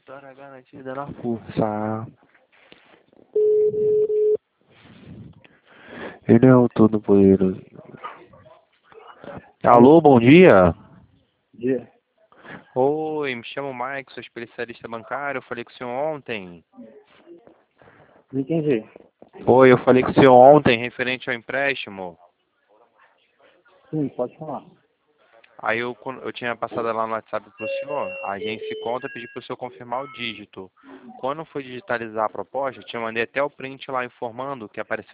Vitória garantida na força. Ele é o todo-poderoso. Alô, bom dia. Dia. Oi, me chamo Mike, sou especialista bancário. Eu falei com o senhor ontem. Não entendi. Oi, eu falei com o senhor ontem referente ao empréstimo. Sim, pode falar. Aí eu tinha passado lá no WhatsApp para o senhor, a agência de conta pediu para o senhor confirmar o dígito. Quando foi digitalizar a proposta, eu te mandei até o print lá informando que apareceu